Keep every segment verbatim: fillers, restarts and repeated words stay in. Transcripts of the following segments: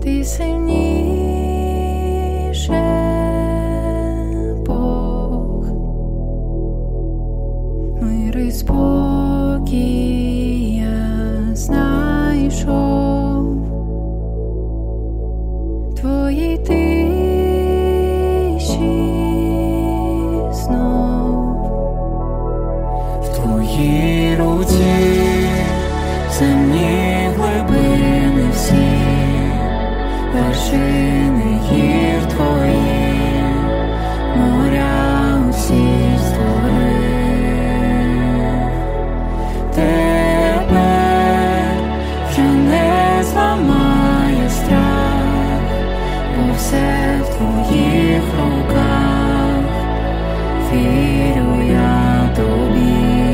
ти сильніше, Бог, мир і спокій я знайшов в твоїй тиші знов, в твоїй руці земні глибини всі, вершини гір твої, моря усі створив. Тебе вже не зламає страх, бо все в твоїх руках, вірю я тобі.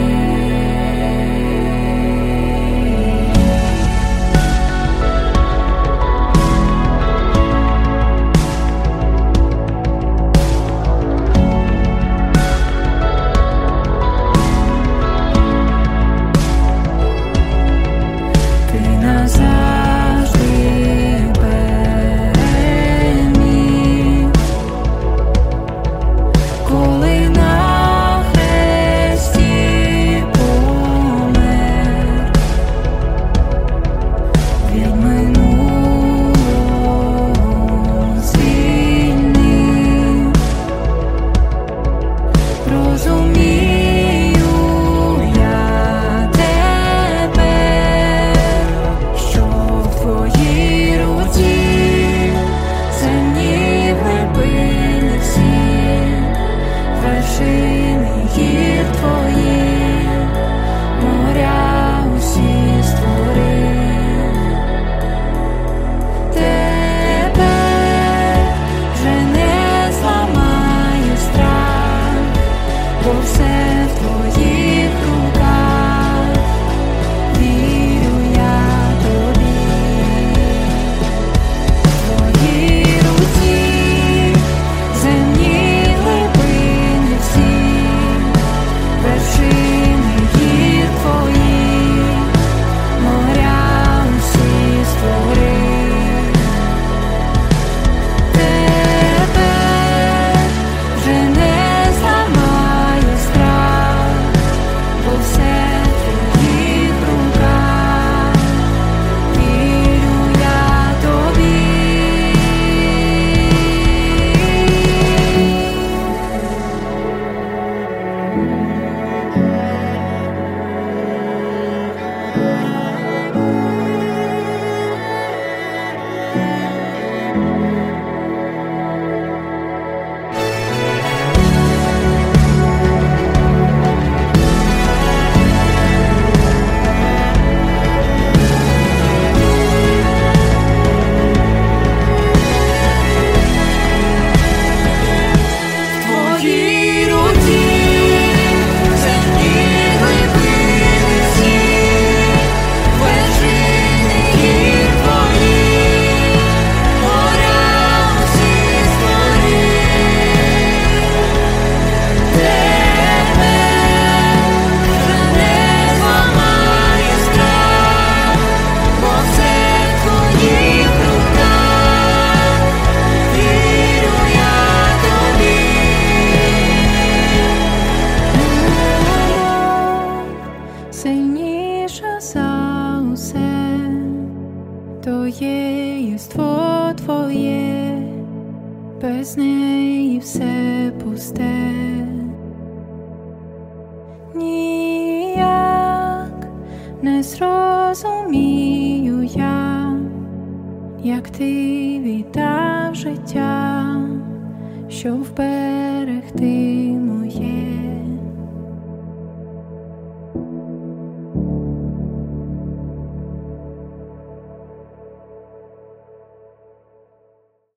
Сильніша за усе, то є єство твоє, без неї все пусте. Ніяк не зрозумію я, як ти віддав життя, щоб вберегти моє.